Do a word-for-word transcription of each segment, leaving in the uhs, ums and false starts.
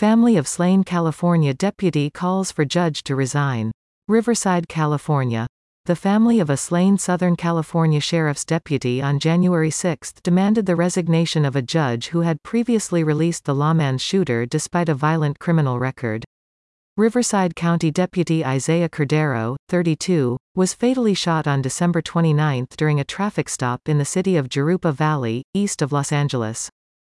Family of slain California deputy calls for judge to resign. Riverside, California. The family of a slain Southern California sheriff's deputy on January sixth demanded the resignation of a judge who had previously released the lawman's shooter despite a violent criminal record. Riverside County Deputy Isaiah Cordero, thirty-two, was fatally shot on December twenty-ninth during a traffic stop in the city of Jurupa Valley, east of Los Angeles.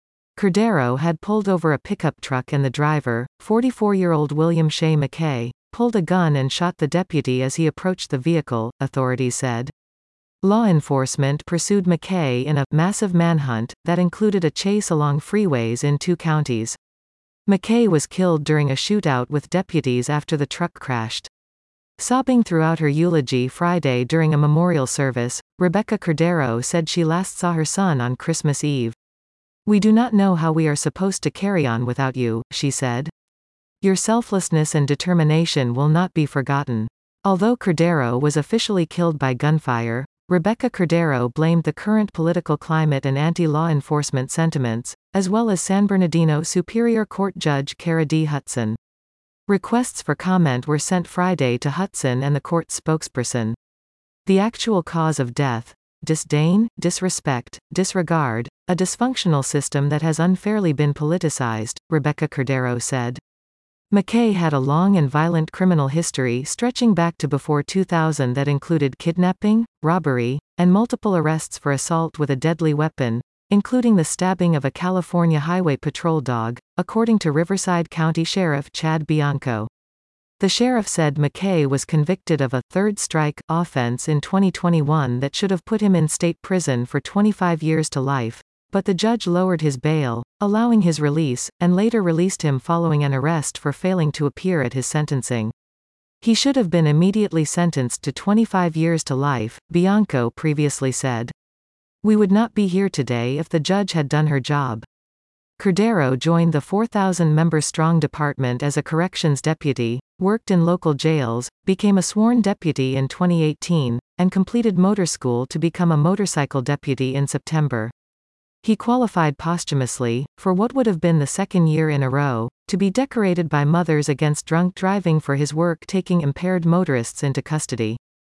Cordero had pulled over a pickup truck and the driver, forty-four-year-old William Shea McKay, pulled a gun and shot the deputy as he approached the vehicle, authorities said. Law enforcement pursued McKay in a massive manhunt that included a chase along freeways in two counties. McKay was killed during a shootout with deputies after the truck crashed. Sobbing throughout her eulogy Friday during a memorial service, Rebecca Cordero said she last saw her son on Christmas Eve. "We do not know how we are supposed to carry on without you," she said. "Your selflessness and determination will not be forgotten." Although Cordero was officially killed by gunfire, Rebecca Cordero blamed the current political climate and anti-law enforcement sentiments, as well as San Bernardino Superior Court Judge Kara D. Hudson. Requests for comment were sent Friday to Hudson and the court's spokesperson. The actual cause of death: disdain, disrespect, disregard, a dysfunctional system that has unfairly been politicized, Rebecca Cordero said. McKay had a long and violent criminal history stretching back to before two thousand that included kidnapping, robbery, and multiple arrests for assault with a deadly weapon, including the stabbing of a California Highway Patrol dog, according to Riverside County Sheriff Chad Bianco. The sheriff said McKay was convicted of a third strike offense in twenty twenty-one that should have put him in state prison for twenty-five years to life, but the judge lowered his bail, allowing his release, and later released him following an arrest for failing to appear at his sentencing. He should have been immediately sentenced to twenty-five years to life, Bianco previously said. "We would not be here today if the judge had done her job." Cordero joined the four thousand member strong department as a corrections deputy, worked in local jails, became a sworn deputy in twenty eighteen, and completed motor school to become a motorcycle deputy in September. He qualified posthumously, for what would have been the second year in a row, to be decorated by Mothers Against Drunk Driving for his work taking impaired motorists into custody.